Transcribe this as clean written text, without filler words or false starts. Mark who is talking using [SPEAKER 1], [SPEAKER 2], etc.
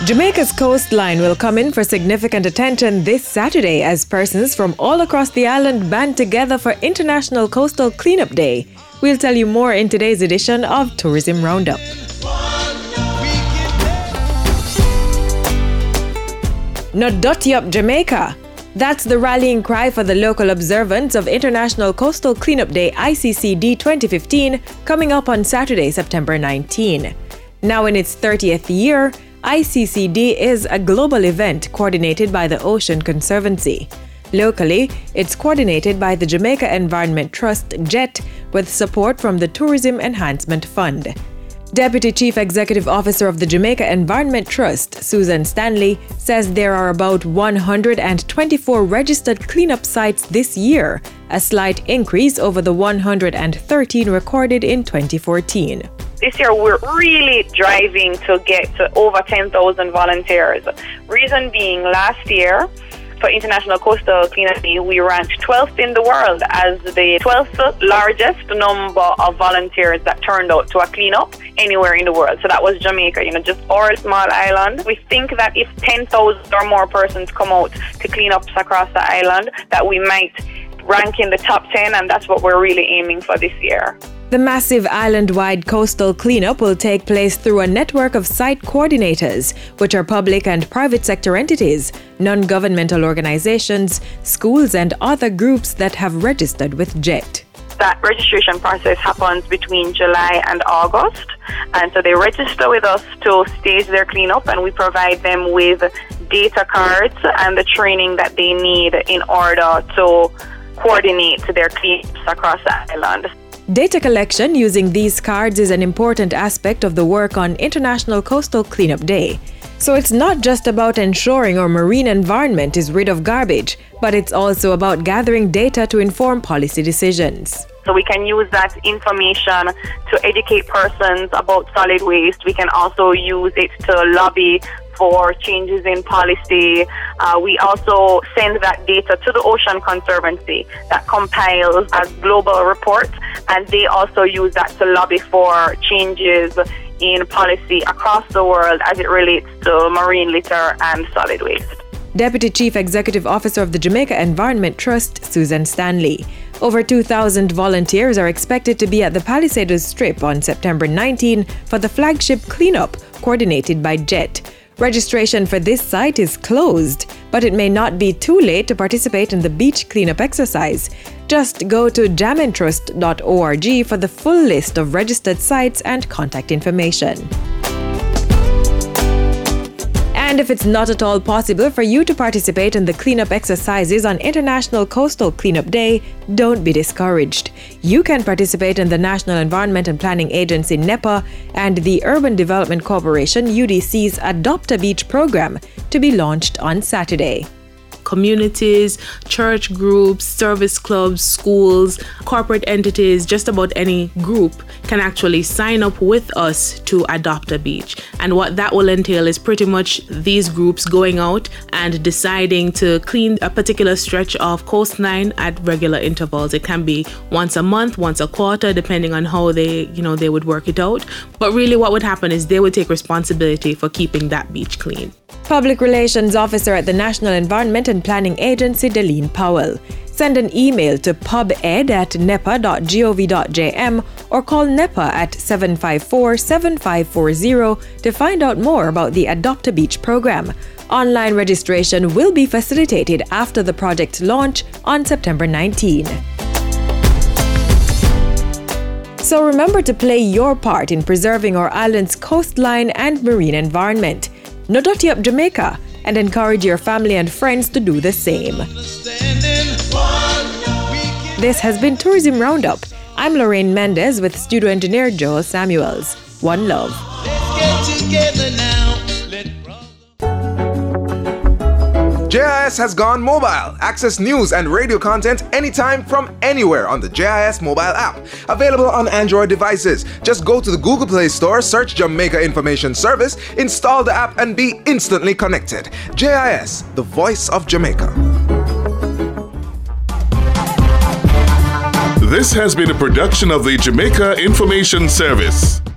[SPEAKER 1] Jamaica's coastline will come in for significant attention this Saturday as persons from all across the island band together for International Coastal Cleanup Day. We'll tell you more in today's edition of Tourism Roundup. Not dirty up Jamaica. That's the rallying cry for the local observance of International Coastal Cleanup Day ICCD 2015 coming up on Saturday, September 19. Now in its 30th year, ICCD is a global event coordinated by the Ocean Conservancy. Locally, it's coordinated by the Jamaica Environment Trust, JET, with support from the Tourism Enhancement Fund. Deputy Chief Executive Officer of the Jamaica Environment Trust, Susan Stanley, says there are about 124 registered cleanup sites this year, a slight increase over the 113 recorded in 2014.
[SPEAKER 2] This year, we're really driving to get to over 10,000 volunteers. Reason being, last year, for International Coastal Cleanup Day, we ranked 12th in the world as the 12th largest number of volunteers that turned out to a cleanup anywhere in the world. So that was Jamaica, just our small island. We think that if 10,000 or more persons come out to clean up across the island, that we might rank in the top 10, and that's what we're really aiming for this year.
[SPEAKER 1] The massive island-wide coastal cleanup will take place through a network of site coordinators, which are public and private sector entities, non-governmental organizations, schools, and other groups that have registered with JET.
[SPEAKER 2] That registration process happens between July and August, and so they register with us to stage their cleanup, and we provide them with data cards and the training that they need in order to coordinate their cleanups across the island.
[SPEAKER 1] Data collection using these cards is an important aspect of the work on International Coastal Cleanup Day. So it's not just about ensuring our marine environment is rid of garbage, but it's also about gathering data to inform policy decisions.
[SPEAKER 2] So we can use that information to educate persons about solid waste. We can also use it to lobby for changes in policy. We also send that data to the Ocean Conservancy that compiles a global report, and they also use that to lobby for changes in policy across the world as it relates to marine litter and solid waste.
[SPEAKER 1] Deputy Chief Executive Officer of the Jamaica Environment Trust, Susan Stanley. Over 2,000 volunteers are expected to be at the Palisadoes Strip on September 19 for the flagship cleanup coordinated by JET. Registration for this site is closed, but it may not be too late to participate in the beach cleanup exercise. Just go to jamintrust.org for the full list of registered sites and contact information. And if it's not at all possible for you to participate in the cleanup exercises on International Coastal Cleanup Day, don't be discouraged. You can participate in the National Environment and Planning Agency NEPA and the Urban Development Corporation UDC's Adopt a Beach program to be launched on Saturday.
[SPEAKER 3] Communities, church groups, service clubs, schools, corporate entities, just about any group can actually sign up with us to adopt a beach. And what that will entail is pretty much these groups going out and deciding to clean a particular stretch of coastline at regular intervals. It can be once a month, once a quarter, depending on how they would work it out. But really what would happen is they would take responsibility for keeping that beach clean.
[SPEAKER 1] Public Relations Officer at the National Environment and Planning Agency, Delene Powell. Send an email to pubed@nepa.gov.jm or call NEPA at 754-7540 to find out more about the Adopt a Beach program. Online registration will be facilitated after the project's launch on September 19. So remember to play your part in preserving our island's coastline and marine environment. No dirty up Jamaica, and encourage your family and friends to do the same. This has been Tourism Roundup. I'm Lorraine Mendez with studio engineer Joel Samuels. One love. Let's get together now.
[SPEAKER 4] JIS has gone mobile. Access news and radio content anytime from anywhere on the JIS mobile app. Available on Android devices. Just go to the Google Play Store, search Jamaica Information Service, install the app, and be instantly connected. JIS, the voice of Jamaica.
[SPEAKER 5] This has been a production of the Jamaica Information Service.